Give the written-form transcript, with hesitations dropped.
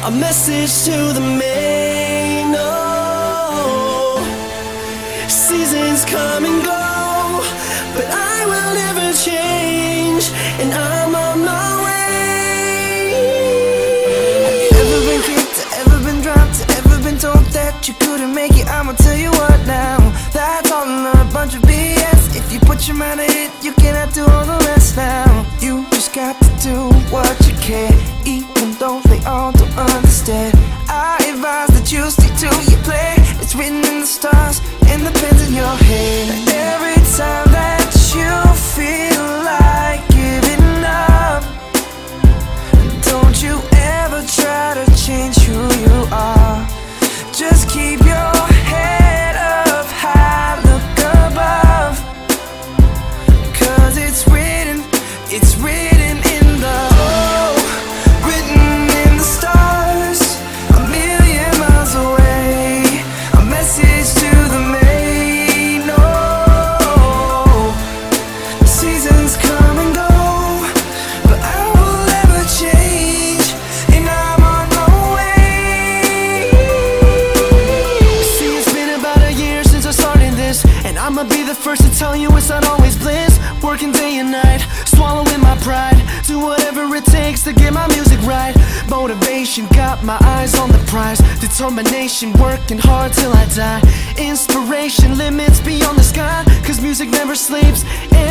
a message to the main. Oh, seasons come and go, but I will never change, and I'm on my way. Have you ever been kicked, ever been dropped, ever been told that you couldn't make it? I'ma tell you what now, that's all a bunch of BS. If you put your mind to it, you cannot do all the rest now. You just got to do what you can, even though they all don't understand. I advise that you stick to your plan. It's written in the stars and the pens in your hand. Every time that you feel like giving up, don't you ever try to change who you are. Just keep your head up high, look above, 'cause it's written in the written in the stars, a million miles away, a message to the main. Oh, seasons come and go, but I will never change, and I'm on my way. See, it's been about a year since I started this, and I'ma be the first to tell you it's not always bliss. Working day and night, swallowing my pride, do whatever it takes to get my music right. Motivation got my eyes on the prize, determination working hard till I die. Inspiration limits beyond the sky, 'cause music never sleeps.